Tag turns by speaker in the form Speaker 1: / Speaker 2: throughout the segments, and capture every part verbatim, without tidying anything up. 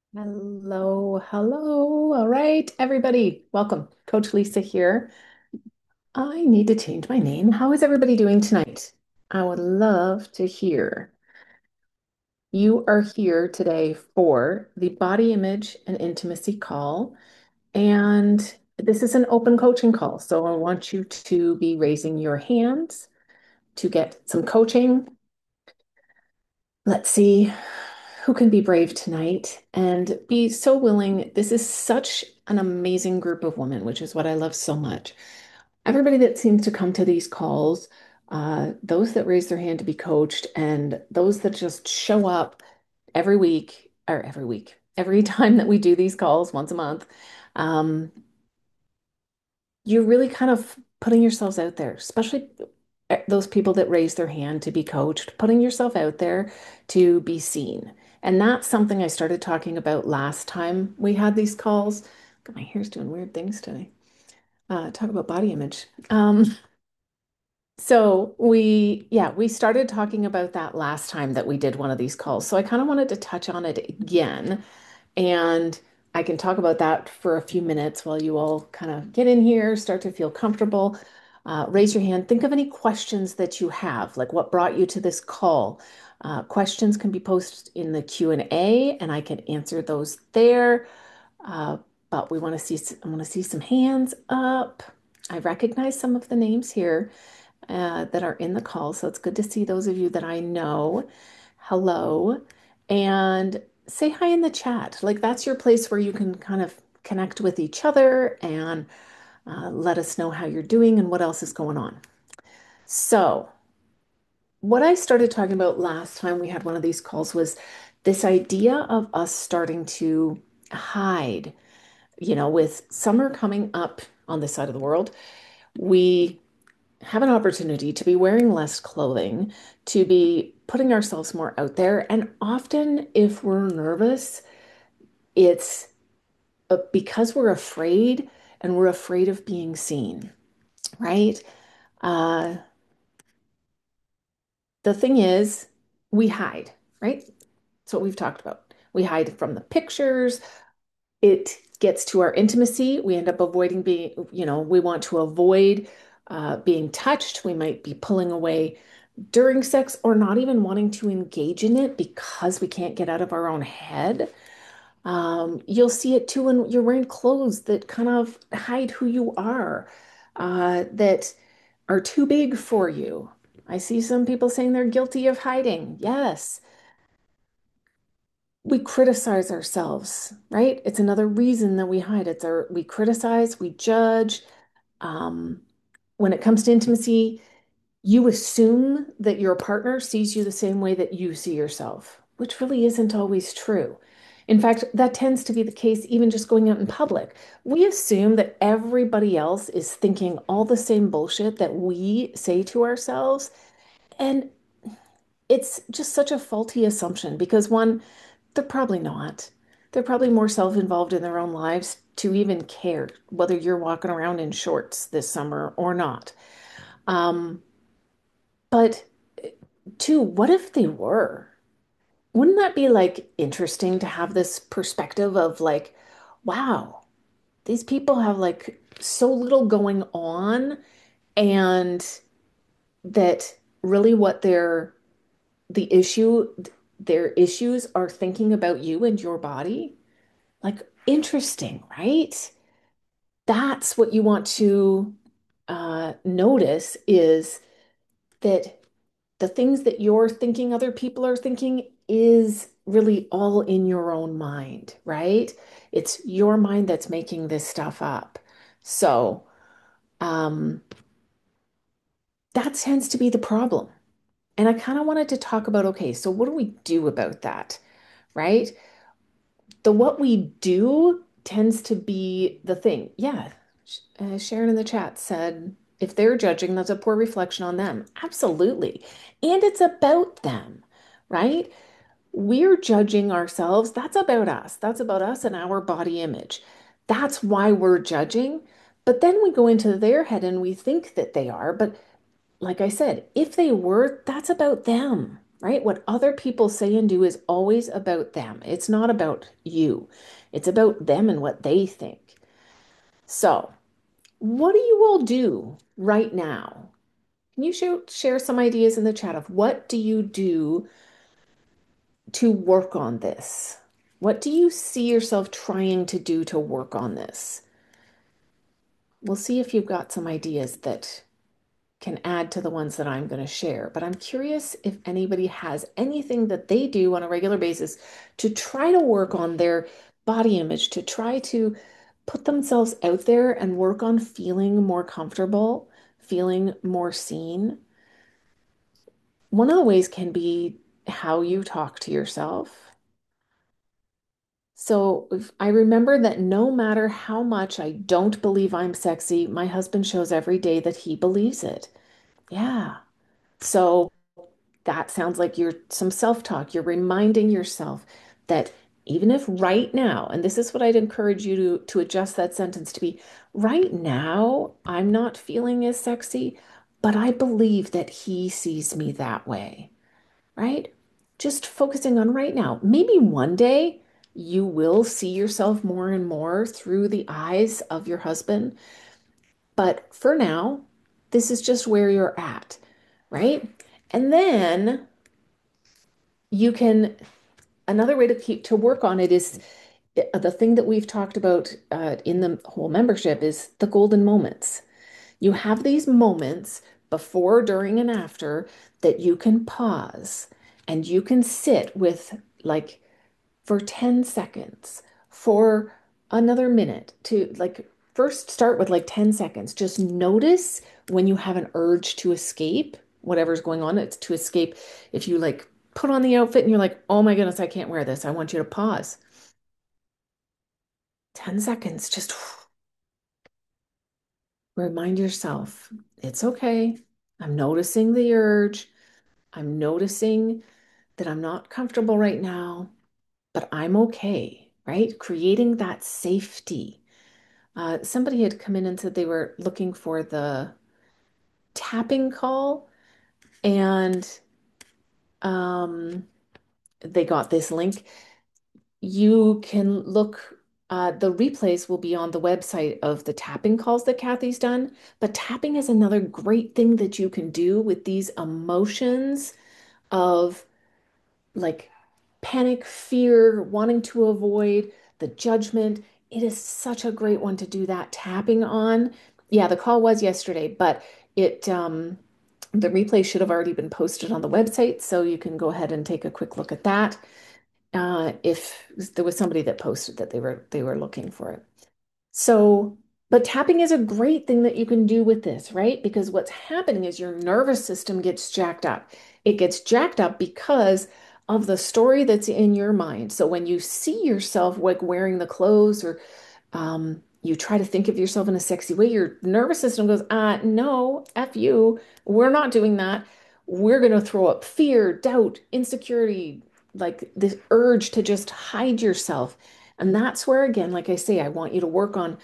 Speaker 1: Hello, hello. All right, everybody, welcome. Coach Lisa here. I need to change my name. How is everybody doing tonight? I would love to hear. You are here today for the body image and intimacy call, and this is an open coaching call. So I want you to be raising your hands to get some coaching. Let's see who can be brave tonight and be so willing. This is such an amazing group of women, which is what I love so much. Everybody that seems to come to these calls, uh, those that raise their hand to be coached, and those that just show up every week or every week, every time that we do these calls once a month. Um, you're really kind of putting yourselves out there, especially eh, those people that raise their hand to be coached, putting yourself out there to be seen. And that's something I started talking about last time we had these calls. God, my hair's doing weird things today. Uh, talk about body image. Um, so we, yeah, we started talking about that last time that we did one of these calls. So I kind of wanted to touch on it again, and I can talk about that for a few minutes while you all kind of get in here, start to feel comfortable. Uh, raise your hand. Think of any questions that you have, like what brought you to this call. Uh, questions can be posted in the Q and A, and I can answer those there. Uh, but we want to see, I want to see some hands up. I recognize some of the names here uh, that are in the call. So it's good to see those of you that I know. Hello. And say hi in the chat. Like that's your place where you can kind of connect with each other and uh, let us know how you're doing and what else is going on. So, what I started talking about last time we had one of these calls was this idea of us starting to hide. You know, with summer coming up on this side of the world, we have an opportunity to be wearing less clothing, to be putting ourselves more out there. And often, if we're nervous, it's uh, because we're afraid and we're afraid of being seen, right? Uh, the thing is, we hide, right? That's what we've talked about. We hide from the pictures. It gets to our intimacy. We end up avoiding being, you know, we want to avoid uh, being touched. We might be pulling away during sex or not even wanting to engage in it because we can't get out of our own head. Um, you'll see it too when you're wearing clothes that kind of hide who you are, uh, that are too big for you. I see some people saying they're guilty of hiding. Yes, we criticize ourselves, right? It's another reason that we hide. It's our we criticize, we judge. Um, when it comes to intimacy, you assume that your partner sees you the same way that you see yourself, which really isn't always true. In fact, that tends to be the case even just going out in public. We assume that everybody else is thinking all the same bullshit that we say to ourselves. And it's just such a faulty assumption because one, they're probably not. They're probably more self-involved in their own lives to even care whether you're walking around in shorts this summer or not. Um, but two, what if they were? Wouldn't that be like interesting to have this perspective of like, wow, these people have like so little going on, and that really what their the issue their issues are thinking about you and your body? Like interesting, right? That's what you want to uh, notice is that the things that you're thinking other people are thinking is really all in your own mind, right? It's your mind that's making this stuff up. So, um, that tends to be the problem. And I kind of wanted to talk about, okay, so what do we do about that, right? The what we do tends to be the thing. Yeah. Uh, Sharon in the chat said, if they're judging, that's a poor reflection on them. Absolutely. And it's about them, right? We're judging ourselves. That's about us. That's about us and our body image. That's why we're judging. But then we go into their head and we think that they are. But like I said, if they were, that's about them. right? What other people say and do is always about them. It's not about you. It's about them and what they think. So, what do you all do right now? Can you share, share some ideas in the chat of what do you do to work on this? What do you see yourself trying to do to work on this? We'll see if you've got some ideas that can add to the ones that I'm going to share. But I'm curious if anybody has anything that they do on a regular basis to try to work on their body image, to try to put themselves out there and work on feeling more comfortable, feeling more seen. One of the ways can be how you talk to yourself. So if I remember that no matter how much I don't believe I'm sexy, my husband shows every day that he believes it. Yeah. So that sounds like you're some self-talk. You're reminding yourself that even if right now, and this is what I'd encourage you to, to adjust that sentence to be, right now, I'm not feeling as sexy, but I believe that he sees me that way, right? Just focusing on right now. Maybe one day you will see yourself more and more through the eyes of your husband, but for now, this is just where you're at, right? And then you can, another way to keep to work on it is uh, the thing that we've talked about uh, in the whole membership is the golden moments. You have these moments before, during, and after that you can pause and you can sit with like for ten seconds, for another minute to like first start with like ten seconds. Just notice when you have an urge to escape, whatever's going on, it's to escape. If you like put on the outfit and you're like, oh my goodness, I can't wear this, I want you to pause. ten seconds, just remind yourself it's okay. I'm noticing the urge. I'm noticing that I'm not comfortable right now, but I'm okay, right? Creating that safety. Uh, somebody had come in and said they were looking for the tapping call, and um, they got this link. You can look, uh, the replays will be on the website of the tapping calls that Kathy's done. But tapping is another great thing that you can do with these emotions of like panic, fear, wanting to avoid the judgment. It is such a great one to do that tapping on. Yeah, the call was yesterday, but it um the replay should have already been posted on the website, so you can go ahead and take a quick look at that. Uh, if there was somebody that posted that they were they were looking for it. So, but tapping is a great thing that you can do with this, right? Because what's happening is your nervous system gets jacked up. It gets jacked up because of the story that's in your mind. So when you see yourself like wearing the clothes or um, you try to think of yourself in a sexy way, your nervous system goes, uh, no, F you. We're not doing that. We're going to throw up fear, doubt, insecurity, like this urge to just hide yourself. And that's where, again, like I say, I want you to work on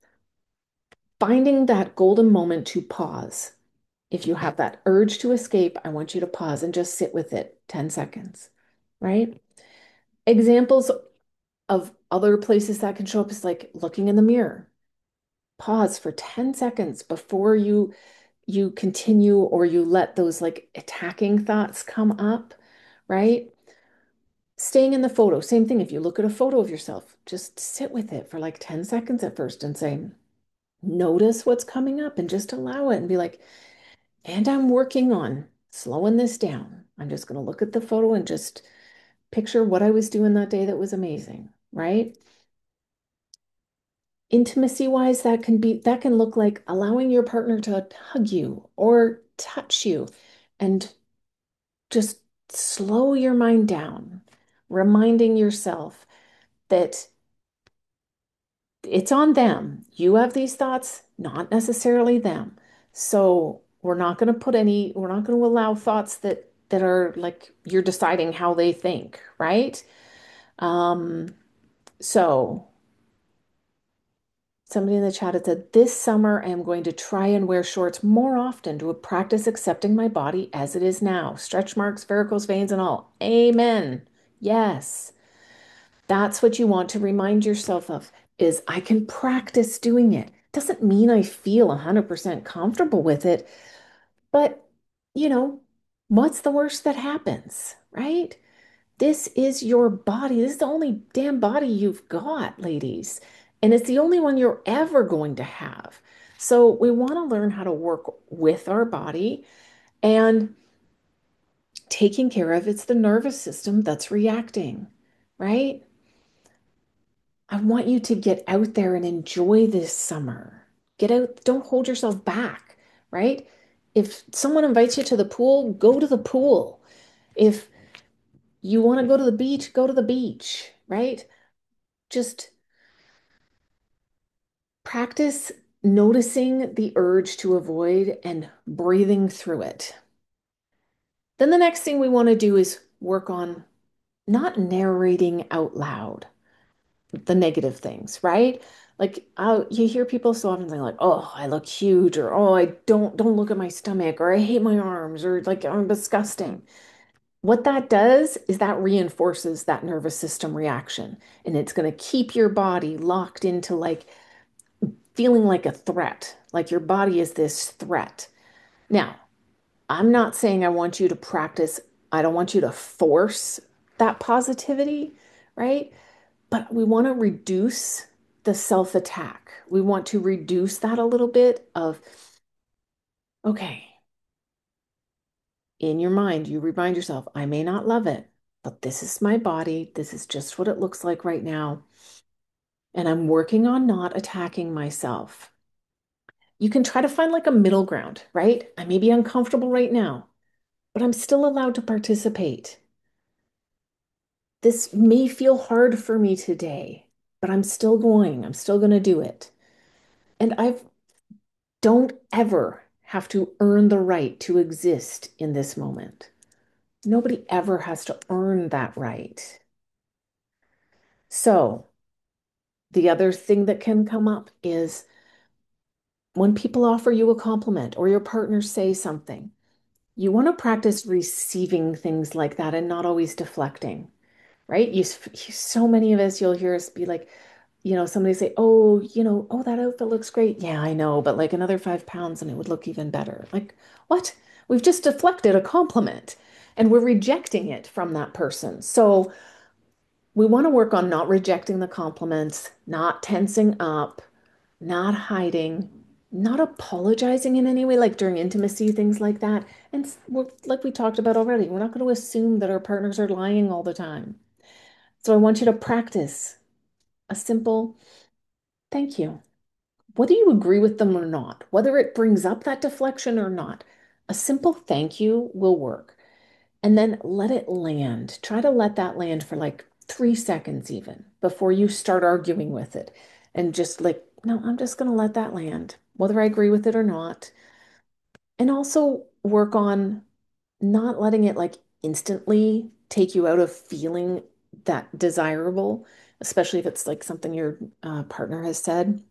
Speaker 1: finding that golden moment to pause. If you have that urge to escape, I want you to pause and just sit with it ten seconds, right? Examples of other places that can show up is like looking in the mirror. Pause for ten seconds before you you continue or you let those like attacking thoughts come up, right? Staying in the photo, same thing. If you look at a photo of yourself, just sit with it for like ten seconds at first and say, notice what's coming up and just allow it and be like, and I'm working on slowing this down. I'm just going to look at the photo and just picture what I was doing that day that was amazing, right? Intimacy wise, that can be that can look like allowing your partner to hug you or touch you and just slow your mind down, reminding yourself that it's on them. You have these thoughts, not necessarily them. So we're not going to put any, we're not going to allow thoughts that that are like you're deciding how they think, right? Um, so Somebody in the chat had said, this summer I am going to try and wear shorts more often to practice accepting my body as it is now. Stretch marks, varicose veins, and all. Amen. Yes. That's what you want to remind yourself of is I can practice doing it. Doesn't mean I feel one hundred percent comfortable with it, but you know, what's the worst that happens, right? This is your body. This is the only damn body you've got, ladies. And it's the only one you're ever going to have. So we want to learn how to work with our body and taking care of it's the nervous system that's reacting, right? I want you to get out there and enjoy this summer. Get out, don't hold yourself back, right? If someone invites you to the pool, go to the pool. If you want to go to the beach, go to the beach, right? Just practice noticing the urge to avoid and breathing through it. Then the next thing we want to do is work on not narrating out loud the negative things, right? Like uh, you hear people so often saying like, "Oh, I look huge," or "Oh, I don't don't look at my stomach," or "I hate my arms," or like "I'm disgusting." What that does is that reinforces that nervous system reaction, and it's going to keep your body locked into like feeling like a threat, like your body is this threat. Now, I'm not saying I want you to practice, I don't want you to force that positivity, right? But we want to reduce the self-attack. We want to reduce that a little bit of, okay, in your mind, you remind yourself, I may not love it, but this is my body. This is just what it looks like right now. And I'm working on not attacking myself. You can try to find like a middle ground, right? I may be uncomfortable right now, but I'm still allowed to participate. This may feel hard for me today, but I'm still going. I'm still going to do it. And I don't ever have to earn the right to exist in this moment. Nobody ever has to earn that right. So, the other thing that can come up is when people offer you a compliment or your partner say something, you want to practice receiving things like that and not always deflecting, right? You, so many of us, you'll hear us be like, you know, somebody say, oh, you know, oh, that outfit looks great. Yeah, I know, but like another five pounds and it would look even better. Like, what? We've just deflected a compliment and we're rejecting it from that person. So we want to work on not rejecting the compliments, not tensing up, not hiding, not apologizing in any way, like during intimacy, things like that. And we're, like we talked about already, we're not going to assume that our partners are lying all the time. So I want you to practice a simple thank you. Whether you agree with them or not, whether it brings up that deflection or not, a simple thank you will work. And then let it land. Try to let that land for like three seconds even before you start arguing with it. And just like, no, I'm just going to let that land, whether I agree with it or not. And also work on not letting it like instantly take you out of feeling that desirable, especially if it's like something your uh, partner has said.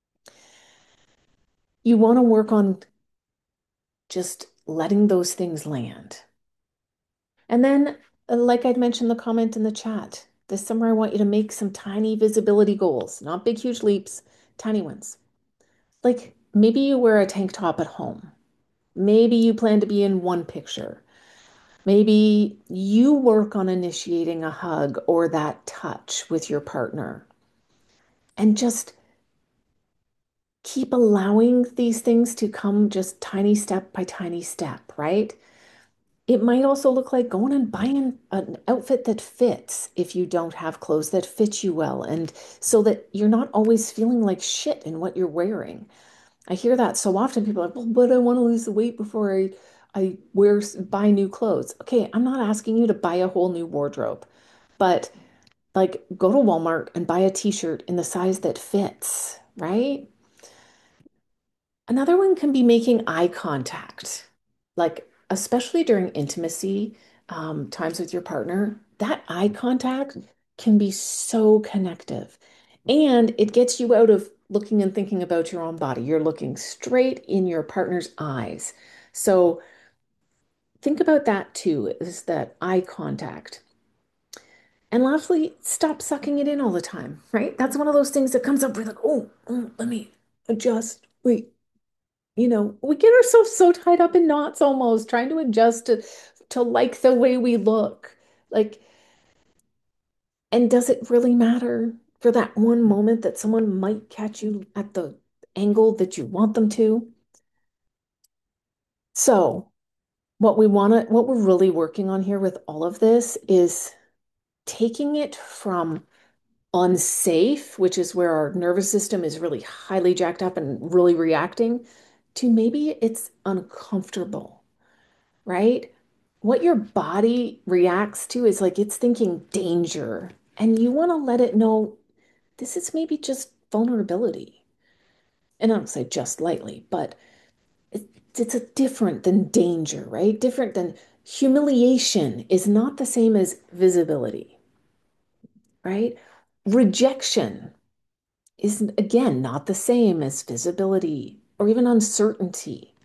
Speaker 1: You want to work on just letting those things land. And then, uh, like I'd mentioned the comment in the chat, this summer I want you to make some tiny visibility goals, not big, huge leaps, tiny ones. Like maybe you wear a tank top at home. Maybe you plan to be in one picture. Maybe you work on initiating a hug or that touch with your partner. And just keep allowing these things to come just tiny step by tiny step, right? It might also look like going and buying an outfit that fits if you don't have clothes that fit you well, and so that you're not always feeling like shit in what you're wearing. I hear that so often. People are like, well, but I want to lose the weight before I I wear buy new clothes. Okay, I'm not asking you to buy a whole new wardrobe, but like go to Walmart and buy a t-shirt in the size that fits, right? Another one can be making eye contact, like especially during intimacy, um, times with your partner. That eye contact can be so connective, and it gets you out of looking and thinking about your own body. You're looking straight in your partner's eyes. So think about that too, is that eye contact. And lastly, stop sucking it in all the time, right? That's one of those things that comes up with like, oh, oh, let me adjust. Wait, you know, we get ourselves so tied up in knots almost trying to adjust to to like the way we look. Like, and does it really matter for that one moment that someone might catch you at the angle that you want them to? So, what we want to, what we're really working on here with all of this is taking it from unsafe, which is where our nervous system is really highly jacked up and really reacting, to maybe it's uncomfortable, right? What your body reacts to is like it's thinking danger, and you want to let it know this is maybe just vulnerability. And I don't say just lightly, but it, it's a different than danger, right? Different than humiliation is not the same as visibility, right? Rejection is again not the same as visibility or even uncertainty.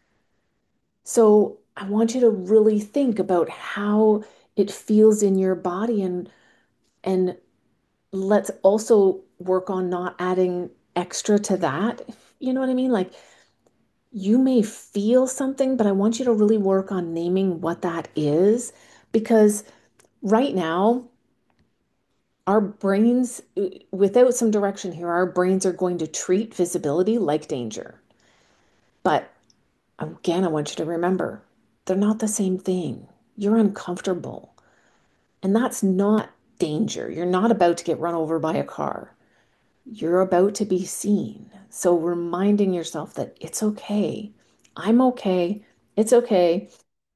Speaker 1: So I want you to really think about how it feels in your body and and let's also work on not adding extra to that. You know what I mean? Like you may feel something, but I want you to really work on naming what that is because right now our brains, without some direction here, our brains are going to treat visibility like danger. But again, I want you to remember they're not the same thing. You're uncomfortable, and that's not danger. You're not about to get run over by a car. You're about to be seen. So reminding yourself that it's okay. I'm okay. It's okay.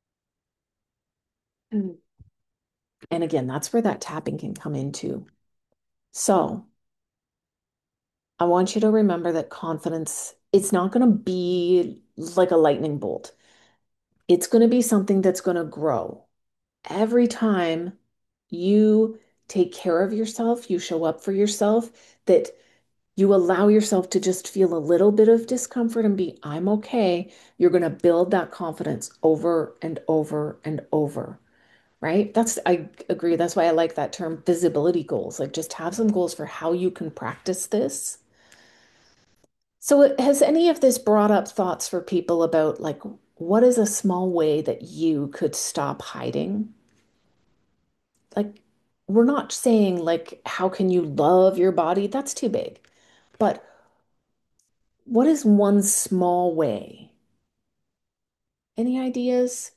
Speaker 1: Mm. And again, that's where that tapping can come into. So I want you to remember that confidence, it's not going to be like a lightning bolt. It's going to be something that's going to grow. Every time you take care of yourself, you show up for yourself, that you allow yourself to just feel a little bit of discomfort and be, I'm okay. You're going to build that confidence over and over and over, right? That's, I agree. That's why I like that term visibility goals. Like just have some goals for how you can practice this. So has any of this brought up thoughts for people about like, what is a small way that you could stop hiding? Like, we're not saying like, how can you love your body? That's too big. But what is one small way? Any ideas?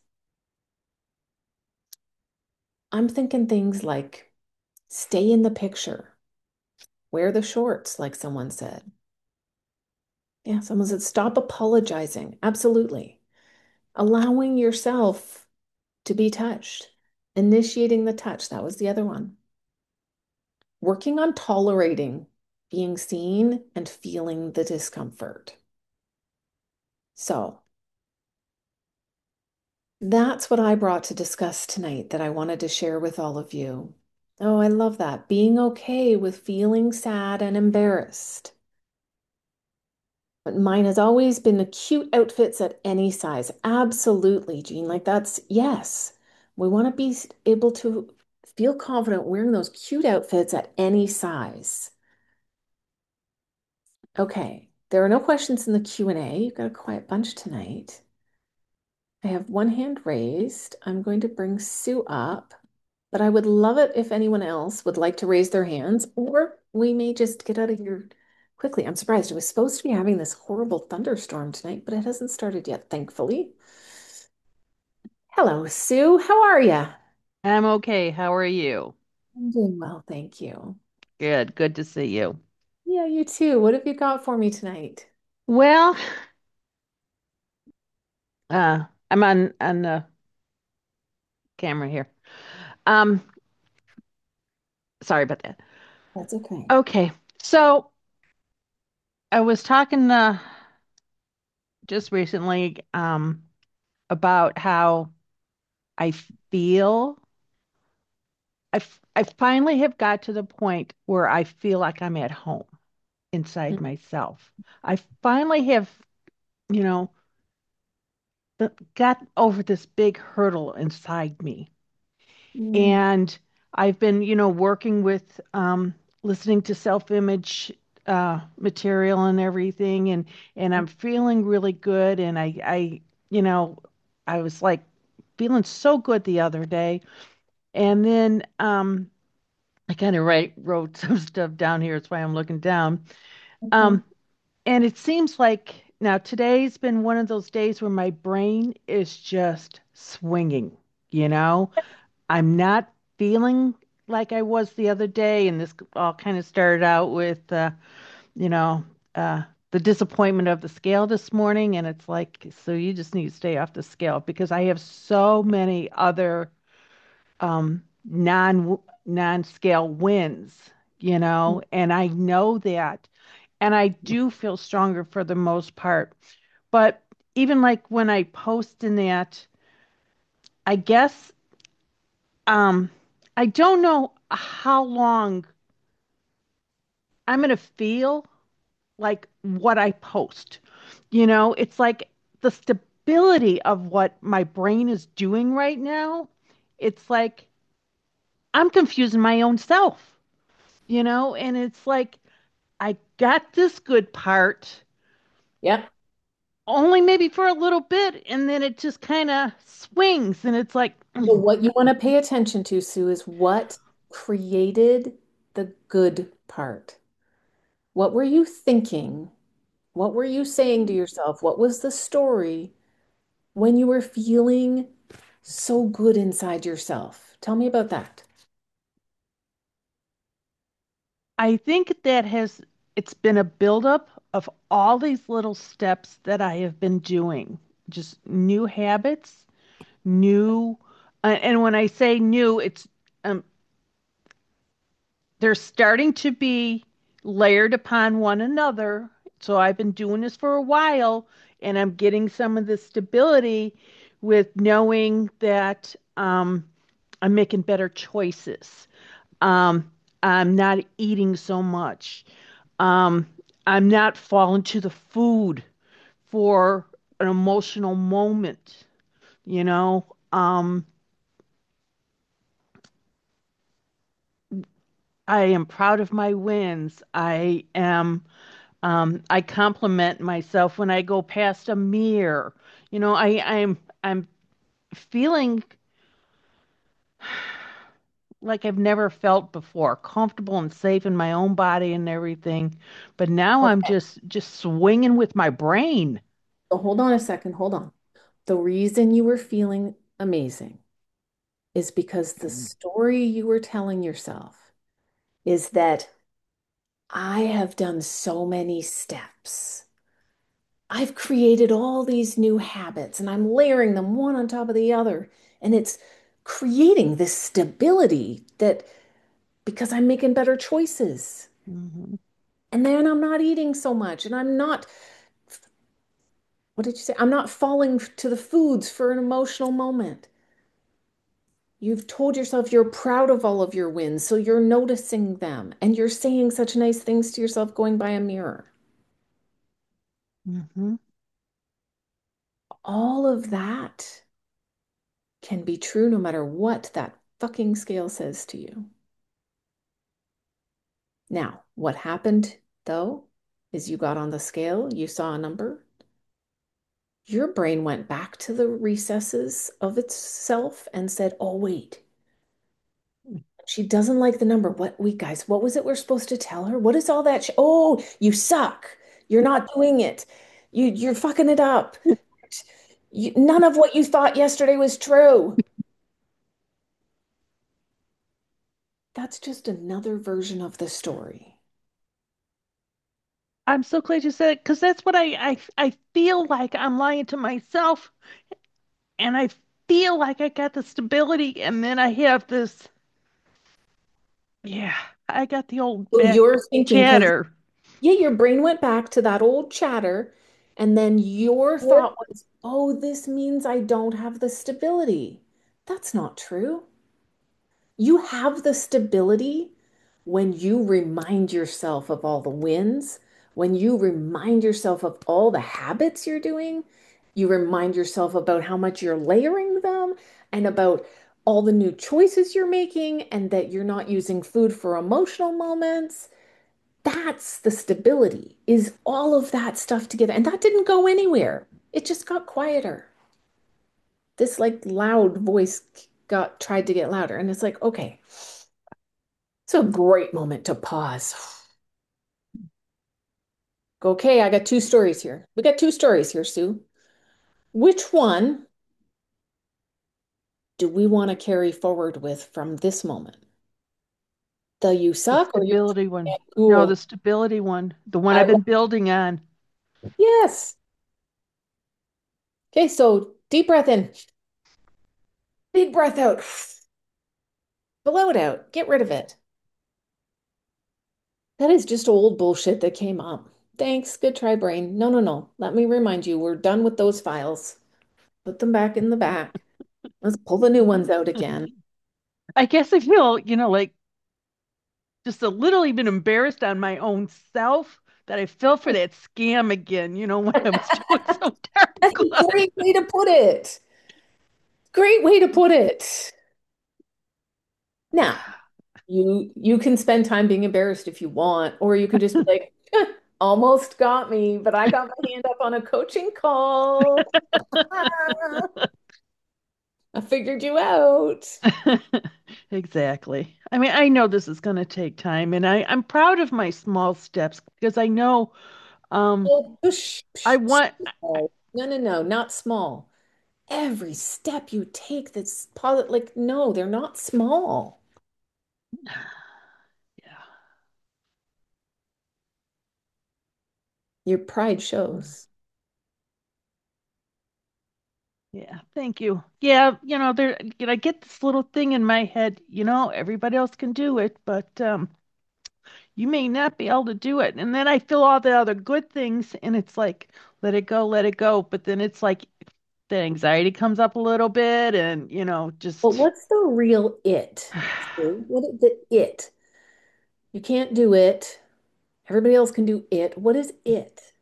Speaker 1: I'm thinking things like stay in the picture, wear the shorts, like someone said. Yeah, someone said stop apologizing. Absolutely. Allowing yourself to be touched, initiating the touch. That was the other one. Working on tolerating being seen and feeling the discomfort. So, that's what I brought to discuss tonight that I wanted to share with all of you. Oh, I love that. Being okay with feeling sad and embarrassed. But mine has always been the cute outfits at any size. Absolutely, Jean. Like that's yes. We want to be able to feel confident wearing those cute outfits at any size. Okay. There are no questions in the Q and A. You've got a quiet bunch tonight. I have one hand raised. I'm going to bring Sue up, but I would love it if anyone else would like to raise their hands, or we may just get out of here quickly. I'm surprised. It was supposed to be having this horrible thunderstorm tonight, but it hasn't started yet, thankfully. Hello, Sue. How are you?
Speaker 2: I'm okay. How are you?
Speaker 1: I'm doing well, thank you.
Speaker 2: Good. Good to see you.
Speaker 1: Yeah, you too. What have you got for me tonight?
Speaker 2: Well, uh, I'm on on the camera here. Um, sorry about that.
Speaker 1: That's okay.
Speaker 2: Okay. So I was talking uh, just recently um, about how I feel. I, f- I finally have got to the point where I feel like I'm at home. inside myself. I finally have, you know, th- got over this big hurdle inside me.
Speaker 1: Mm,
Speaker 2: And I've been, you know, working with um, listening to self-image uh, material and everything, and and I'm feeling really good. And I, I, you know, I was like feeling so good the other day, and then um, I kind of write wrote some stuff down here. That's why I'm looking down.
Speaker 1: mhm.
Speaker 2: Um, and it seems like now today's been one of those days where my brain is just swinging, you know? I'm not feeling like I was the other day, and this all kind of started out with, uh, you know, uh, the disappointment of the scale this morning, and it's like, so you just need to stay off the scale because I have so many other um, non non-scale wins, you know, and I know that, and I do feel stronger for the most part. But even like when I post in that, I guess um, I don't know how long I'm going to feel like what I post. You know, it's like the stability of what my brain is doing right now. It's like I'm confusing my own self, you know, and it's like I got this good part
Speaker 1: Yep.
Speaker 2: only maybe for a little bit, and then it just kind of swings, and it's like,
Speaker 1: So what you want to pay attention to, Sue, is what created the good part. What were you thinking? What were you saying to yourself? What was the story when you were feeling so good inside yourself? Tell me about that.
Speaker 2: I think that has it's been a buildup of all these little steps that I have been doing, just new habits, new, uh, and when I say new, it's um, they're starting to be layered upon one another. So I've been doing this for a while, and I'm getting some of the stability with knowing that um, I'm making better choices. Um, I'm not eating so much. Um, I'm not falling to the food for an emotional moment, you know. Um, I am proud of my wins. I am, um, I compliment myself when I go past a mirror. You know, I, I'm, I'm feeling like I've never felt before, comfortable and safe in my own body and everything. But now I'm
Speaker 1: Okay.
Speaker 2: just, just swinging with my brain.
Speaker 1: So hold on a second. Hold on. The reason you were feeling amazing is because the story you were telling yourself is that I have done so many steps. I've created all these new habits and I'm layering them one on top of the other. And it's creating this stability that because I'm making better choices.
Speaker 2: Mhm.
Speaker 1: And then I'm not eating so much and I'm not, what did you say? I'm not falling to the foods for an emotional moment. You've told yourself you're proud of all of your wins, so you're noticing them and you're saying such nice things to yourself going by a mirror.
Speaker 2: Mhm.
Speaker 1: All of that can be true no matter what that fucking scale says to you. Now, what happened though is you got on the scale, you saw a number, your brain went back to the recesses of itself and said, oh, wait, she doesn't like the number. What, wait, guys, what was it we're supposed to tell her? What is all that? Sh oh, you suck. You're not doing it. You, you're fucking it up. You, none of what you thought yesterday was true. That's just another version of the story.
Speaker 2: I'm so glad you said it because that's what I, I I feel like I'm lying to myself, and I feel like I got the stability, and then I have this, yeah, I got the old
Speaker 1: So
Speaker 2: back
Speaker 1: you're thinking, because
Speaker 2: chatter.
Speaker 1: yeah, your brain went back to that old chatter, and then your thought was, oh, this means I don't have the stability. That's not true. You have the stability when you remind yourself of all the wins, when you remind yourself of all the habits you're doing, you remind yourself about how much you're layering them and about all the new choices you're making and that you're not using food for emotional moments. That's the stability, is all of that stuff together. And that didn't go anywhere. It just got quieter. This like loud voice got tried to get louder. And it's like, okay, it's a great moment to pause. Okay, I got two stories here. We got two stories here, Sue. Which one do we want to carry forward with from this moment? The you
Speaker 2: The
Speaker 1: suck or you
Speaker 2: stability one.
Speaker 1: can't
Speaker 2: No, the
Speaker 1: cool?
Speaker 2: stability one. The one
Speaker 1: I
Speaker 2: I've been
Speaker 1: want,
Speaker 2: building on.
Speaker 1: yes. Okay, so deep breath in, big breath out, blow it out, get rid of it. That is just old bullshit that came up. Thanks, good try, brain. No, no, no. Let me remind you, we're done with those files. Put them back in the back. Let's pull the new ones out again.
Speaker 2: I guess I feel, you know, like just a little even embarrassed on my own self that I fell for that scam again, you know, when I was doing so darn
Speaker 1: That's a
Speaker 2: good.
Speaker 1: great way to put it. Great way to put it. Now, you you can spend time being embarrassed if you want, or you can just be like, almost got me, but I got my hand up on a coaching call. I figured you out.
Speaker 2: Exactly. I mean, I know this is going to take time, and I, I'm proud of my small steps because I know um,
Speaker 1: Oh, push,
Speaker 2: I
Speaker 1: push,
Speaker 2: want,
Speaker 1: small. No, no, no, not small. Every step you take that's positive, like, no, they're not small.
Speaker 2: yeah,
Speaker 1: Your pride shows.
Speaker 2: yeah, thank you. Yeah, you know, there, you know, I get this little thing in my head, you know, everybody else can do it, but um, you may not be able to do it. And then I feel all the other good things, and it's like, let it go, let it go. But then it's like the anxiety comes up a little bit, and, you know,
Speaker 1: But
Speaker 2: just
Speaker 1: what's the real it? Sue? What is the it? You can't do it. Everybody else can do it. What is it?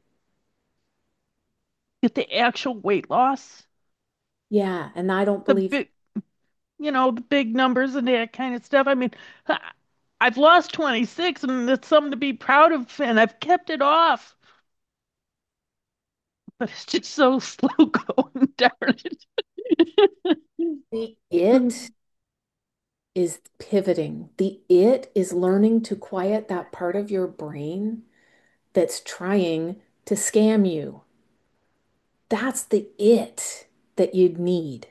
Speaker 2: get the actual weight loss,
Speaker 1: Yeah, and I don't
Speaker 2: the
Speaker 1: believe
Speaker 2: big, you know, the big numbers and that kind of stuff. I mean, I- I've lost twenty-six, and that's something to be proud of, and I've kept it off. But it's just so slow going, darn it.
Speaker 1: the it is pivoting. The it is learning to quiet that part of your brain that's trying to scam you. That's the it that you'd need.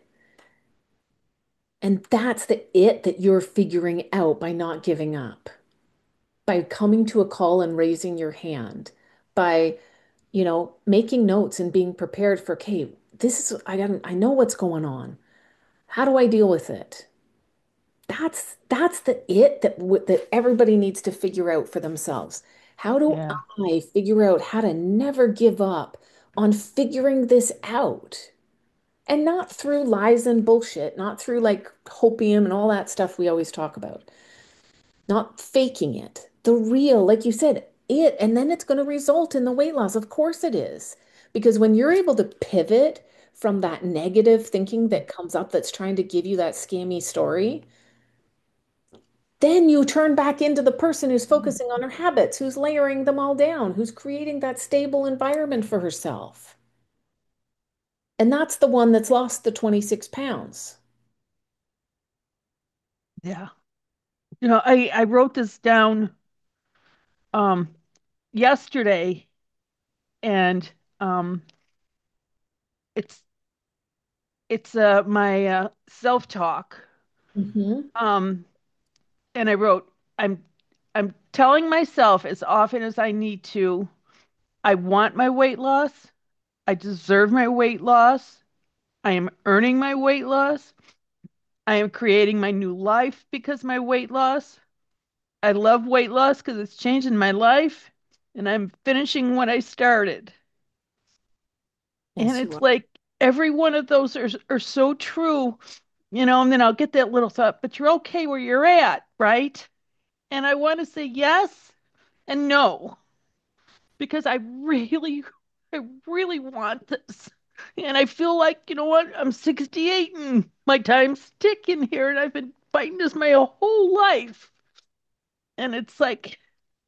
Speaker 1: And that's the it that you're figuring out by not giving up, by coming to a call and raising your hand, by, you know, making notes and being prepared for, okay, this is, I got, I know what's going on. How do I deal with it? That's that's the it that w that everybody needs to figure out for themselves. How do
Speaker 2: Yeah,
Speaker 1: I figure out how to never give up on figuring this out? And not through lies and bullshit, not through like hopium and all that stuff we always talk about. Not faking it. The real, like you said, it, and then it's going to result in the weight loss. Of course it is. Because when you're able to pivot from that negative thinking that comes up that's trying to give you that scammy story, then you turn back into the person who's focusing on her habits, who's layering them all down, who's creating that stable environment for herself. And that's the one that's lost the twenty-six pounds.
Speaker 2: yeah. You know, I I wrote this down um yesterday, and um it's it's uh my uh self-talk.
Speaker 1: Hmm.
Speaker 2: Um and I wrote, I'm I'm telling myself as often as I need to, I want my weight loss. I deserve my weight loss. I am earning my weight loss. I am creating my new life because my weight loss. I love weight loss because it's changing my life, and I'm finishing what I started. And
Speaker 1: Yes, you
Speaker 2: it's
Speaker 1: are.
Speaker 2: like every one of those are are so true, you know, and then I'll get that little thought, but you're okay where you're at, right? And I want to say yes and no because I really, I really want this. And I feel like, you know what? I'm sixty-eight and my time's ticking here, and I've been fighting this my whole life. And it's like,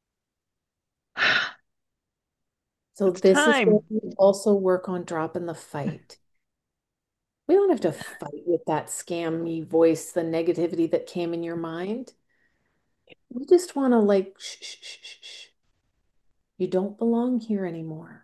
Speaker 1: So
Speaker 2: it's
Speaker 1: this is where
Speaker 2: time.
Speaker 1: we also work on dropping the fight. We don't have to fight with that scammy voice, the negativity that came in your mind. We just want to like, shh, shh, shh, shh, shh. You don't belong here anymore.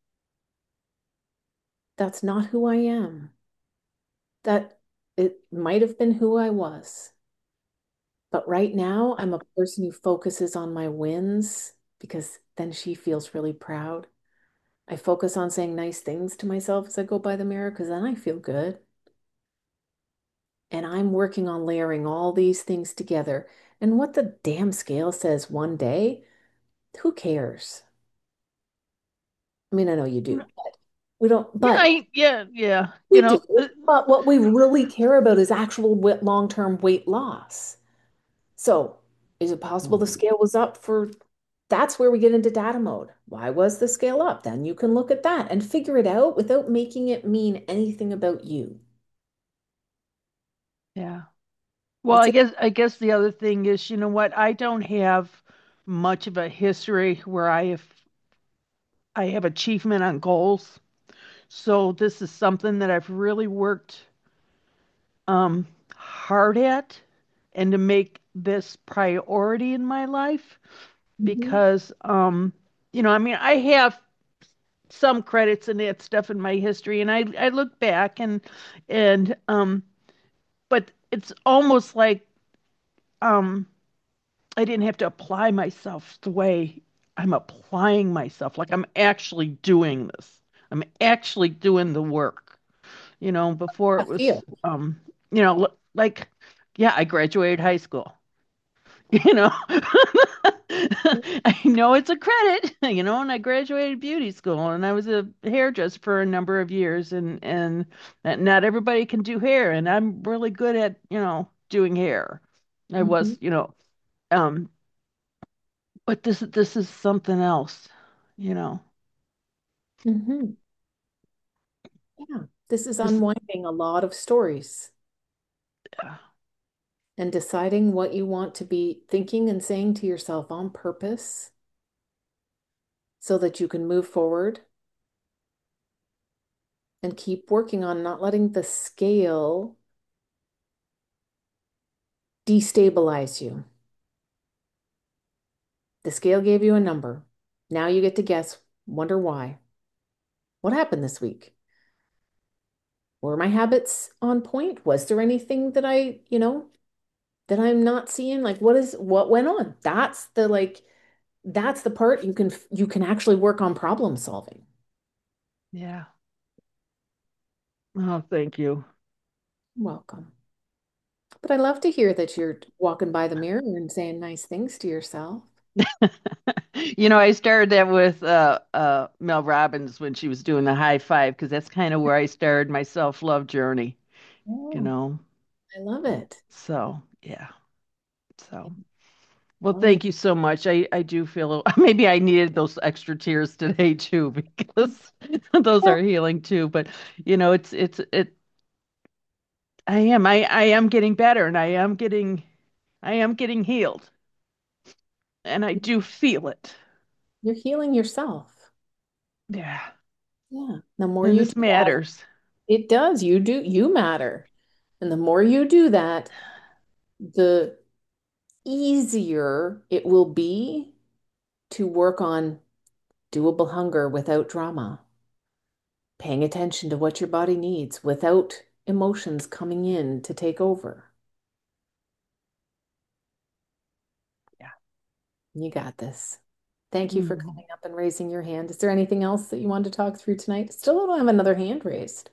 Speaker 1: That's not who I am. That it might have been who I was. But right now, I'm a person who focuses on my wins because then she feels really proud. I focus on saying nice things to myself as I go by the mirror because then I feel good. And I'm working on layering all these things together. And what the damn scale says one day, who cares? I mean, I know you do, but we don't,
Speaker 2: Yeah,
Speaker 1: but
Speaker 2: I, yeah, yeah. You
Speaker 1: we do.
Speaker 2: know, uh,
Speaker 1: But what we really care about is actual long-term weight loss. So, is it possible the scale was up for that's where we get into data mode. Why was the scale up? Then you can look at that and figure it out without making it mean anything about you.
Speaker 2: yeah. Well,
Speaker 1: It's
Speaker 2: I
Speaker 1: a
Speaker 2: guess I guess the other thing is, you know what? I don't have much of a history where I have I have achievement on goals. So this is something that I've really worked um hard at and to make this priority in my life
Speaker 1: Mhm,
Speaker 2: because um you know, I mean, I have some credits and that stuff in my history and I I look back and and um but it's almost like um I didn't have to apply myself the way I'm applying myself. Like I'm actually doing this. I'm actually doing the work. You know, before
Speaker 1: I
Speaker 2: it was,
Speaker 1: feel.
Speaker 2: um, you know, l- like, yeah, I graduated high school. You know, I know it's a credit, you know, and I graduated beauty school and I was a hairdresser for a number of years and and that not everybody can do hair and I'm really good at, you know, doing hair. I
Speaker 1: Mhm,
Speaker 2: was, you know, um but this this is something else, you know.
Speaker 1: mhm. Yeah, this is
Speaker 2: This
Speaker 1: unwinding a lot of stories
Speaker 2: uh,
Speaker 1: and deciding what you want to be thinking and saying to yourself on purpose so that you can move forward and keep working on not letting the scale destabilize you. The scale gave you a number. Now you get to guess, wonder why. What happened this week? Were my habits on point? Was there anything that I, you know, that I'm not seeing? Like what is what went on? That's the like that's the part you can you can actually work on problem solving.
Speaker 2: yeah. Oh, thank you.
Speaker 1: Welcome. But I love to hear that you're walking by the mirror and saying nice things to yourself.
Speaker 2: You know, I started that with uh uh Mel Robbins when she was doing the high five because that's kind of where I started my self-love journey, you
Speaker 1: Oh,
Speaker 2: know.
Speaker 1: I love it.
Speaker 2: So, yeah. So, well,
Speaker 1: Well, you
Speaker 2: thank you so much. I I do feel maybe I needed those extra tears today too because those
Speaker 1: yeah,
Speaker 2: are healing too, but you know, it's it's it I am I I am getting better and I am getting I am getting healed and I do feel it.
Speaker 1: you're healing yourself.
Speaker 2: Yeah.
Speaker 1: Yeah. The more
Speaker 2: And
Speaker 1: you do
Speaker 2: this
Speaker 1: that,
Speaker 2: matters.
Speaker 1: it does. You do, you matter. And the more you do that, the easier it will be to work on doable hunger without drama, paying attention to what your body needs without emotions coming in to take over.
Speaker 2: Yeah.
Speaker 1: You got this. Thank you for
Speaker 2: Mhm.
Speaker 1: coming up and raising your hand. Is there anything else that you want to talk through tonight? Still don't have another hand raised.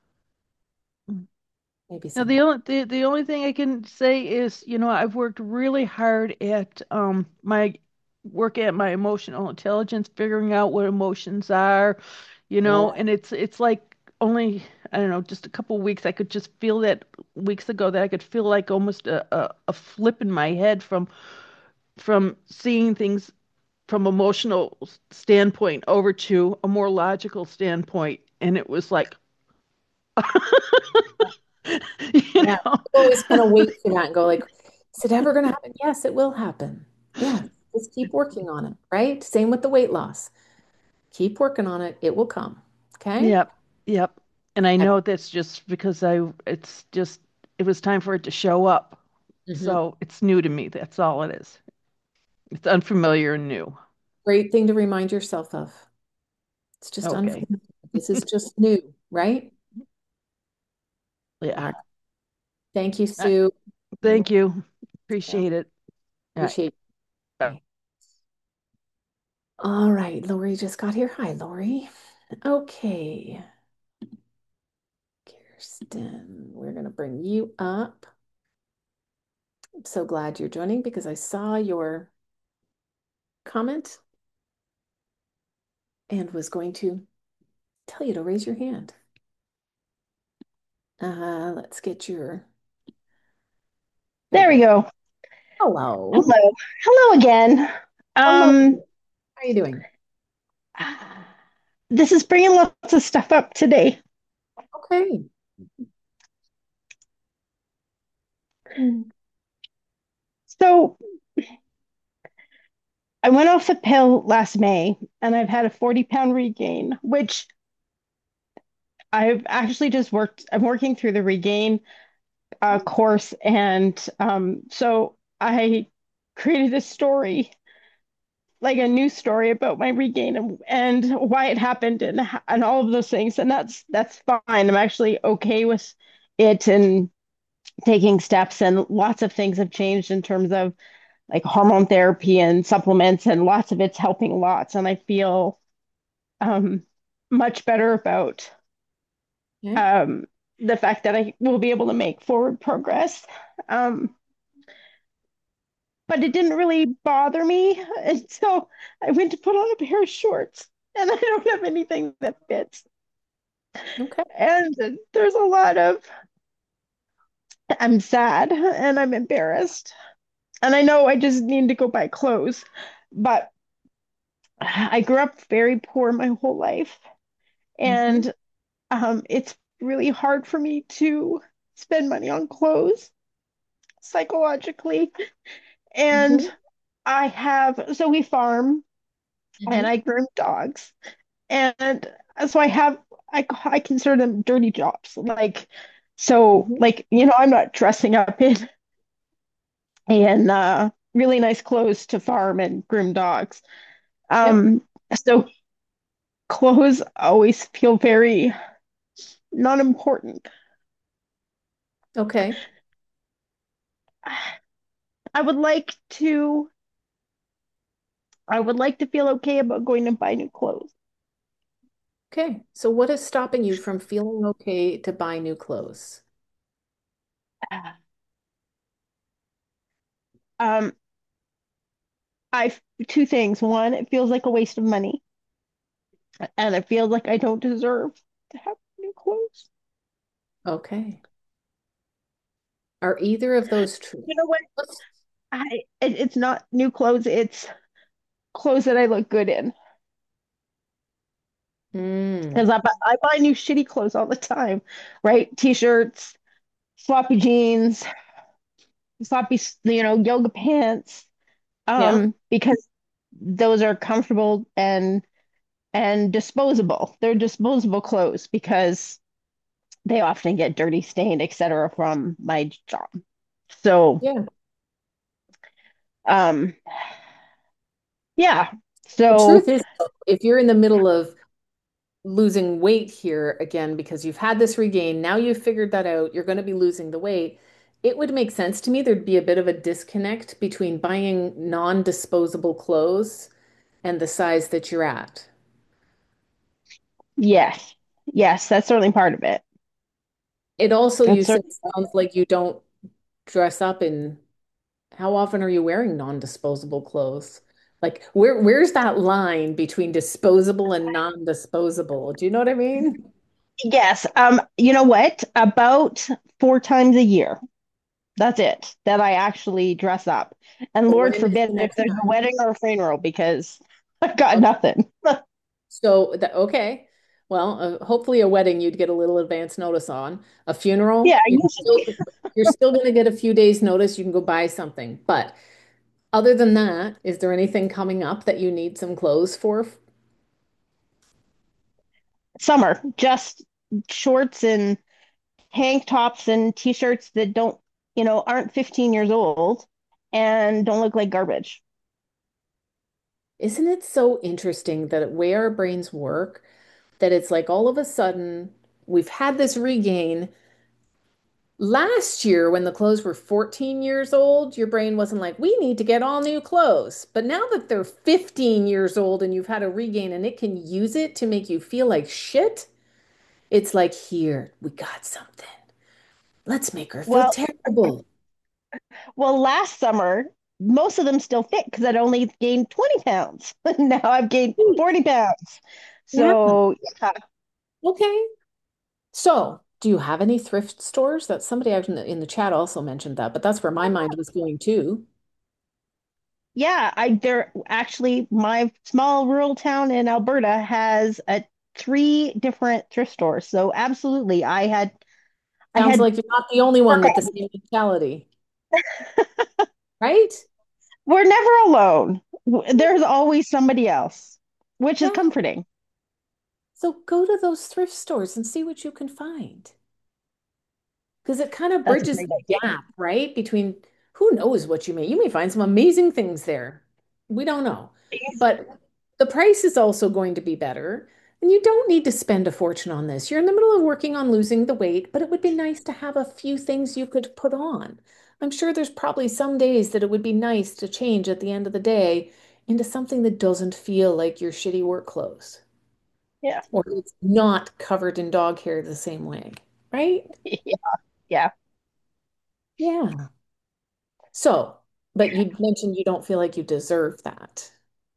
Speaker 1: Maybe
Speaker 2: Now the
Speaker 1: someday.
Speaker 2: only the, the only thing I can say is, you know, I've worked really hard at um my work at my emotional intelligence, figuring out what emotions are, you know,
Speaker 1: Yeah.
Speaker 2: and it's it's like only I don't know, just a couple of weeks I could just feel that weeks ago that I could feel like almost a, a, a flip in my head from from seeing things from emotional standpoint over to a more logical standpoint. And it was like, you
Speaker 1: Yeah.
Speaker 2: know,
Speaker 1: People always kind of wait for that and go like, is it ever going to happen? Yes, it will happen. Yeah. Just keep working on it, right? Same with the weight loss. Keep working on it. It will come. Okay.
Speaker 2: yep, yep. And I
Speaker 1: Ex-
Speaker 2: know that's just because I, it's just, it was time for it to show up.
Speaker 1: mhm.
Speaker 2: So it's new to me. That's all it is. It's unfamiliar and new.
Speaker 1: Great thing to remind yourself of. It's just
Speaker 2: Okay.
Speaker 1: unfamiliar. This is just new, right?
Speaker 2: Yeah.
Speaker 1: All right. Thank you,
Speaker 2: Uh,
Speaker 1: Sue.
Speaker 2: Thank you.
Speaker 1: So
Speaker 2: Appreciate it. All right.
Speaker 1: appreciate it.
Speaker 2: Bye.
Speaker 1: Okay. All right. Lori just got here. Hi, Lori. Okay. Kirsten, we're going to bring you up. I'm so glad you're joining because I saw your comment and was going to tell you to raise your hand. Uh, let's get your, there we
Speaker 3: There we
Speaker 1: go.
Speaker 3: go.
Speaker 1: Hello.
Speaker 3: Hello. Hello again.
Speaker 1: Hello.
Speaker 3: Um,
Speaker 1: How are you doing?
Speaker 3: this is bringing lots of stuff up today.
Speaker 1: Okay.
Speaker 3: So I went off the pill last May and I've had a forty pound regain, which I've actually just worked, I'm working through the regain uh, course. And um, so I created a story, like a new story about my regain and, and why it happened and, and all of those things. And that's, that's fine. I'm actually okay with it. And taking steps and lots of things have changed in terms of like hormone therapy and supplements and lots of it's helping lots and I feel um, much better about
Speaker 1: Okay.
Speaker 3: um, the fact that I will be able to make forward progress. Um, but it didn't really bother me until I went to put on a pair of shorts and I don't have anything that fits.
Speaker 1: Okay.
Speaker 3: And there's a lot of, I'm sad and I'm embarrassed. And I know I just need to go buy clothes, but I grew up very poor my whole life,
Speaker 1: Mm-hmm.
Speaker 3: and um, it's really hard for me to spend money on clothes psychologically. And
Speaker 1: Mm-hmm.
Speaker 3: I have, so we farm and
Speaker 1: Mm-hmm.
Speaker 3: I groom dogs. And so I have, I, I consider them dirty jobs. Like, so,
Speaker 1: Mm-hmm.
Speaker 3: like, you know, I'm not dressing up in, in uh, really nice clothes to farm and groom dogs.
Speaker 1: Yep.
Speaker 3: Um, so clothes always feel very not important.
Speaker 1: Okay.
Speaker 3: I would like to I would like to feel okay about going to buy new clothes.
Speaker 1: Okay. So what is stopping you from feeling okay to buy new clothes?
Speaker 3: Um, I two things. One, it feels like a waste of money, and it feels like I don't deserve to have new clothes.
Speaker 1: Okay. Are either of those true?
Speaker 3: You know what?
Speaker 1: Let's-
Speaker 3: I it, it's not new clothes, it's clothes that I look good in.
Speaker 1: Mm.
Speaker 3: Because I, buy- I buy new shitty clothes all the time, right? T-shirts, sloppy jeans, sloppy, you know, yoga pants,
Speaker 1: Yeah.
Speaker 3: um, because those are comfortable and and disposable. They're disposable clothes because they often get dirty, stained, et cetera from my job. So,
Speaker 1: Yeah.
Speaker 3: um, yeah.
Speaker 1: The
Speaker 3: So,
Speaker 1: truth is, if you're in the middle of losing weight here again because you've had this regain, now you've figured that out, you're going to be losing the weight. It would make sense to me there'd be a bit of a disconnect between buying non-disposable clothes and the size that you're at.
Speaker 3: yes, yes, that's certainly part of it.
Speaker 1: It also, you
Speaker 3: That's
Speaker 1: said,
Speaker 3: certainly,
Speaker 1: sounds like you don't dress up in, how often are you wearing non-disposable clothes? Like where where's that line between disposable and non-disposable? Do you know what I mean?
Speaker 3: yes. Um, you know what? About four times a year. That's it, that I actually dress up. And
Speaker 1: So
Speaker 3: Lord
Speaker 1: when is
Speaker 3: forbid
Speaker 1: the
Speaker 3: if
Speaker 1: next
Speaker 3: there's a
Speaker 1: time?
Speaker 3: wedding or a funeral because I've got
Speaker 1: Okay.
Speaker 3: nothing.
Speaker 1: So that okay. Well, uh, hopefully a wedding you'd get a little advance notice on. A
Speaker 3: Yeah,
Speaker 1: funeral, you're still
Speaker 3: usually.
Speaker 1: you're still going to get a few days notice. You can go buy something. But other than that, is there anything coming up that you need some clothes for?
Speaker 3: Summer, just shorts and tank tops and t-shirts that don't, you know, aren't fifteen years old and don't look like garbage.
Speaker 1: Isn't it so interesting that the way our brains work, that it's like all of a sudden we've had this regain. Last year, when the clothes were fourteen years old, your brain wasn't like, we need to get all new clothes. But now that they're fifteen years old and you've had a regain and it can use it to make you feel like shit, it's like, here, we got something. Let's make her feel
Speaker 3: Well,
Speaker 1: terrible.
Speaker 3: well, last summer, most of them still fit because I'd only gained twenty pounds. Now I've gained forty pounds.
Speaker 1: Yeah.
Speaker 3: So, yeah.
Speaker 1: Okay. So, do you have any thrift stores? That somebody out in the, in the chat also mentioned that, but that's where my mind was going too.
Speaker 3: Yeah, I there actually my small rural town in Alberta has a three different thrift stores. So absolutely, I had I
Speaker 1: Sounds
Speaker 3: had
Speaker 1: like you're not the only one with the same mentality, right?
Speaker 3: we're never alone. There's always somebody else, which is
Speaker 1: Yeah.
Speaker 3: comforting.
Speaker 1: So go to those thrift stores and see what you can find. Because it kind of
Speaker 3: That's a
Speaker 1: bridges
Speaker 3: great
Speaker 1: the
Speaker 3: idea.
Speaker 1: gap, right? Between who knows what you may. You may find some amazing things there. We don't know. But the price is also going to be better. And you don't need to spend a fortune on this. You're in the middle of working on losing the weight, but it would be nice to have a few things you could put on. I'm sure there's probably some days that it would be nice to change at the end of the day into something that doesn't feel like your shitty work clothes
Speaker 3: Yeah.
Speaker 1: or it's not covered in dog hair the same way, right?
Speaker 3: Yeah. Yeah.
Speaker 1: Yeah. So, but you mentioned you don't feel like you deserve that.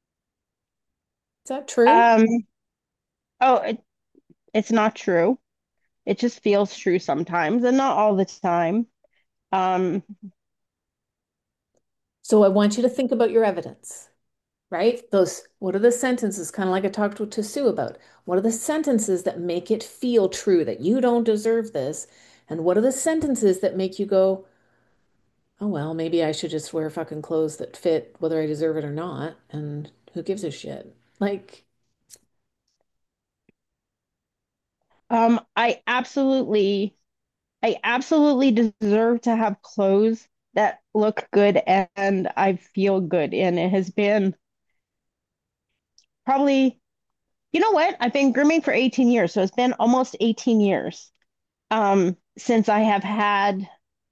Speaker 1: Is that true?
Speaker 3: Um, oh, it, it's not true. It just feels true sometimes and not all the time. Um,
Speaker 1: So I want you to think about your evidence, right? Those, what are the sentences, kind of like I talked to, to Sue about? What are the sentences that make it feel true that you don't deserve this? And what are the sentences that make you go, oh, well, maybe I should just wear fucking clothes that fit whether I deserve it or not? And who gives a shit? Like,
Speaker 3: um, I absolutely I absolutely deserve to have clothes that look good and I feel good in. It has been probably, you know what? I've been grooming for eighteen years, so it's been almost eighteen years um, since I have had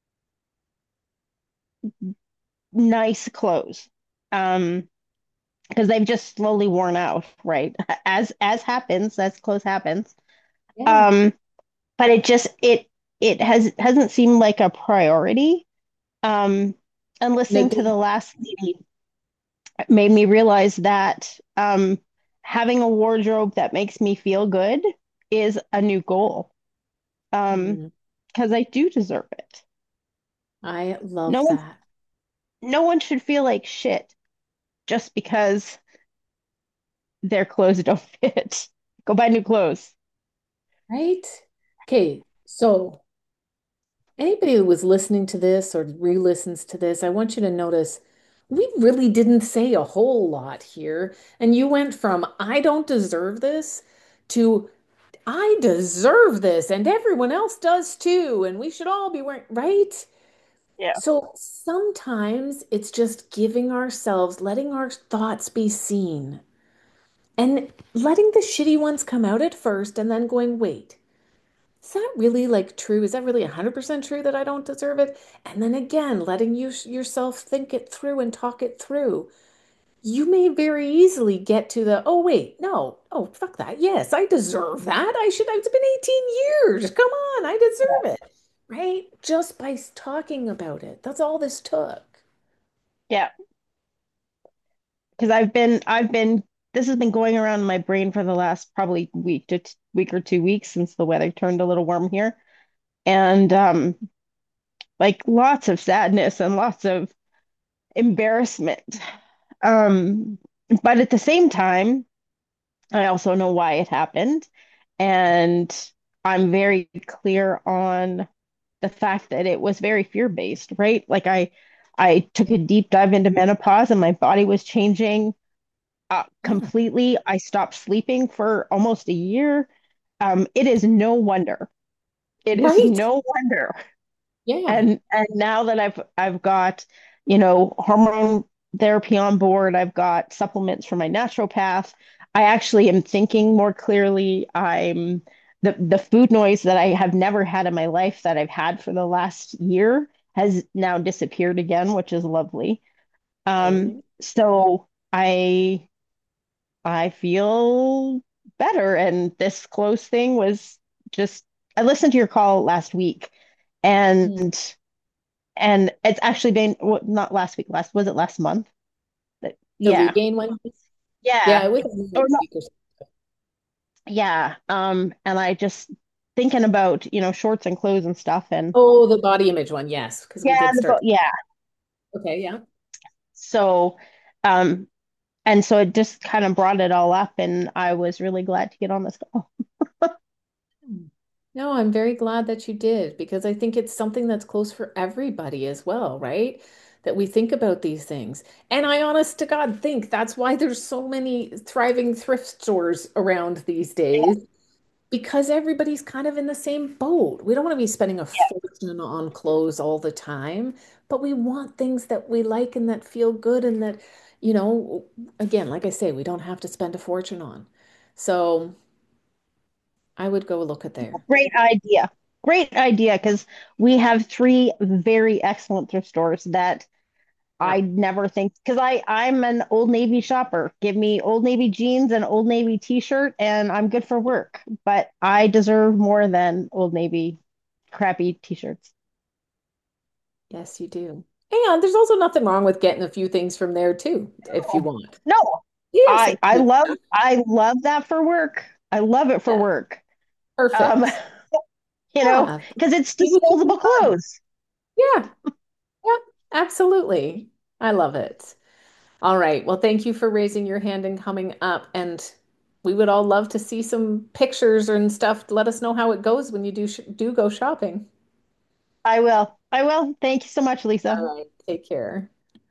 Speaker 3: nice clothes. Um, because they've just slowly worn out, right? As as happens, as clothes happens.
Speaker 1: yeah,
Speaker 3: Um, but it just it it has hasn't seemed like a priority. Um, and listening to the last lady made me realize that um, having a wardrobe that makes me feel good is a new goal. Um,
Speaker 1: Mhm.
Speaker 3: because I do deserve it.
Speaker 1: I
Speaker 3: No
Speaker 1: love
Speaker 3: one,
Speaker 1: that.
Speaker 3: no one should feel like shit just because their clothes don't fit. Go buy new clothes.
Speaker 1: Right? Okay, so anybody who was listening to this or re-listens to this, I want you to notice we really didn't say a whole lot here. And you went from I don't deserve this to I deserve this and everyone else does too. And we should all be wearing, right?
Speaker 3: Yeah.
Speaker 1: So sometimes it's just giving ourselves, letting our thoughts be seen and letting the shitty ones come out at first and then going, wait. Is that really like true? Is that really one hundred percent true that I don't deserve it? And then again, letting you yourself think it through and talk it through. You may very easily get to the, oh, wait, no, oh, fuck that. Yes, I deserve that. I should, it's been eighteen years. Come on, I deserve it. Right? Just by talking about it. That's all this took.
Speaker 3: Yeah. Because I've been, I've been, this has been going around in my brain for the last probably week to t week or two weeks since the weather turned a little warm here. And um, like lots of sadness and lots of embarrassment. Um, but at the same time, I also know why it happened. And I'm very clear on the fact that it was very fear-based, right? Like I I took a deep dive into menopause and my body was changing uh,
Speaker 1: Yeah.
Speaker 3: completely. I stopped sleeping for almost a year. Um, it is no wonder. It is
Speaker 1: Right.
Speaker 3: no wonder.
Speaker 1: Yeah.
Speaker 3: And and now that I've I've got, you know, hormone therapy on board, I've got supplements from my naturopath. I actually am thinking more clearly. I'm the the food noise that I have never had in my life that I've had for the last year has now disappeared again, which is lovely. Um,
Speaker 1: Amazing.
Speaker 3: so I I feel better. And this close thing was just, I listened to your call last week and
Speaker 1: Mm.
Speaker 3: and it's actually been well, not last week, last was it last month? But
Speaker 1: The
Speaker 3: yeah.
Speaker 1: regain one? Yeah,
Speaker 3: Yeah.
Speaker 1: it was only
Speaker 3: Oh
Speaker 1: a
Speaker 3: no.
Speaker 1: week or so.
Speaker 3: Yeah. Um, and I just thinking about, you know, shorts and clothes and stuff and
Speaker 1: Oh, the body image one, yes, because we
Speaker 3: yeah,
Speaker 1: did
Speaker 3: the boat,
Speaker 1: start.
Speaker 3: yeah.
Speaker 1: Okay, yeah.
Speaker 3: So um and so it just kind of brought it all up and I was really glad to get on this call.
Speaker 1: Hmm. No, I'm very glad that you did because I think it's something that's close for everybody as well, right? That we think about these things. And I honest to God think that's why there's so many thriving thrift stores around these days because everybody's kind of in the same boat. We don't want to be spending a fortune on clothes all the time, but we want things that we like and that feel good and that, you know, again, like I say, we don't have to spend a fortune on. So I would go look at there.
Speaker 3: Great idea. Great idea because we have three very excellent thrift stores that
Speaker 1: Yeah.
Speaker 3: I never think because I I'm an Old Navy shopper. Give me Old Navy jeans and Old Navy t-shirt and I'm good for work. But I deserve more than Old Navy crappy t-shirts.
Speaker 1: Yes, you do. And there's also nothing wrong with getting a few things from there too, if you
Speaker 3: Oh,
Speaker 1: want.
Speaker 3: no,
Speaker 1: Yes,
Speaker 3: I
Speaker 1: it's
Speaker 3: I
Speaker 1: good
Speaker 3: love
Speaker 1: stuff.
Speaker 3: I love that for work. I love it for
Speaker 1: Yeah,
Speaker 3: work. Um,
Speaker 1: perfect.
Speaker 3: you know,
Speaker 1: Yeah.
Speaker 3: because it's
Speaker 1: Do what you can
Speaker 3: disposable
Speaker 1: find.
Speaker 3: clothes.
Speaker 1: Yeah, yeah, absolutely. I love it. All right. Well, thank you for raising your hand and coming up. And we would all love to see some pictures and stuff. Let us know how it goes when you do sh do go shopping.
Speaker 3: I will. I will. Thank you so much,
Speaker 1: All
Speaker 3: Lisa.
Speaker 1: right. Take care.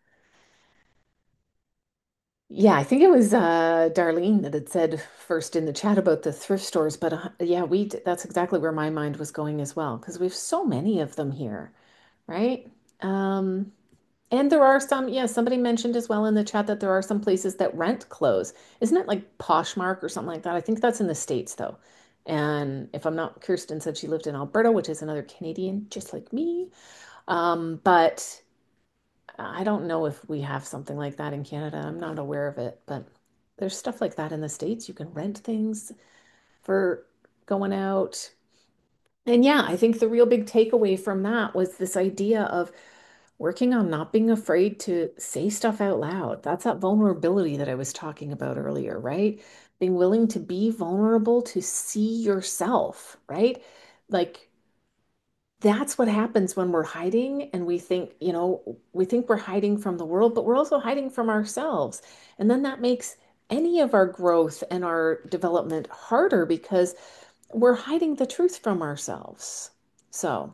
Speaker 1: Yeah, I think it was uh, Darlene that had said first in the chat about the thrift stores, but uh, yeah, we d- that's exactly where my mind was going as well because we have so many of them here, right? Um, and there are some, yeah, somebody mentioned as well in the chat that there are some places that rent clothes. Isn't it like Poshmark or something like that? I think that's in the States though. And if I'm not, Kirsten said she lived in Alberta, which is another Canadian, just like me. Um, but I don't know if we have something like that in Canada. I'm not aware of it, but there's stuff like that in the States. You can rent things for going out. And yeah, I think the real big takeaway from that was this idea of working on not being afraid to say stuff out loud. That's that vulnerability that I was talking about earlier, right? Being willing to be vulnerable, to see yourself, right? Like that's what happens when we're hiding and we think, you know, we think we're hiding from the world, but we're also hiding from ourselves. And then that makes any of our growth and our development harder because we're hiding the truth from ourselves. So,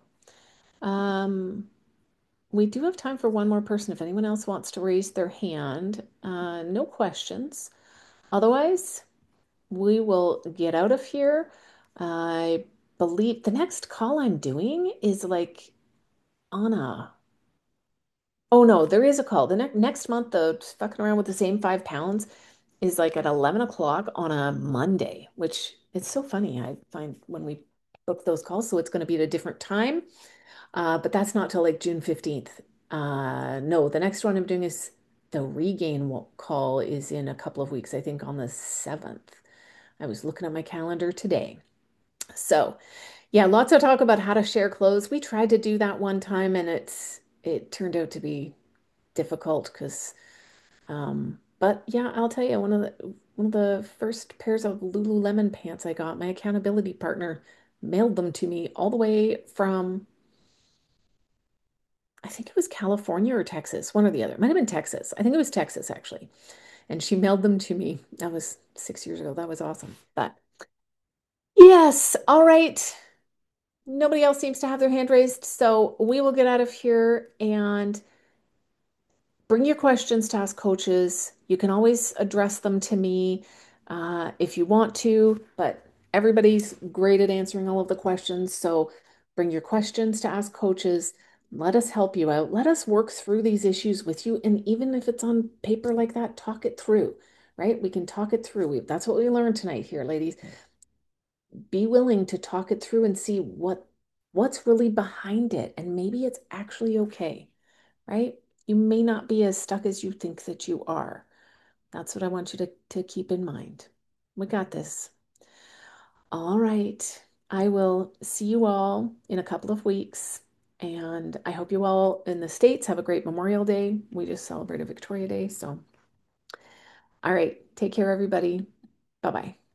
Speaker 1: um, we do have time for one more person. If anyone else wants to raise their hand, uh, no questions. Otherwise, we will get out of here. I believe the next call I'm doing is like on a oh no, there is a call. The next next month, the fucking around with the same five pounds is like at eleven o'clock on a Monday, which it's so funny. I find when we book those calls, so it's going to be at a different time. Uh, but that's not till like June fifteenth. Uh, no, the next one I'm doing is the regain wa- call is in a couple of weeks, I think on the seventh. I was looking at my calendar today. So, yeah, lots of talk about how to share clothes. We tried to do that one time and it's it turned out to be difficult because um but yeah, I'll tell you one of the one of the first pairs of Lululemon pants I got, my accountability partner mailed them to me all the way from I think it was California or Texas, one or the other. It might have been Texas. I think it was Texas actually. And she mailed them to me. That was six years ago. That was awesome. But yes, all right. Nobody else seems to have their hand raised, so we will get out of here and bring your questions to Ask Coaches. You can always address them to me uh, if you want to, but everybody's great at answering all of the questions. So bring your questions to Ask Coaches. Let us help you out. Let us work through these issues with you. And even if it's on paper like that, talk it through, right? We can talk it through. We, that's what we learned tonight here, ladies. Be willing to talk it through and see what what's really behind it. And maybe it's actually okay, right? You may not be as stuck as you think that you are. That's what I want you to, to keep in mind. We got this. All right. I will see you all in a couple of weeks. And I hope you all in the States have a great Memorial Day. We just celebrated Victoria Day. So, all right. Take care, everybody. Bye bye.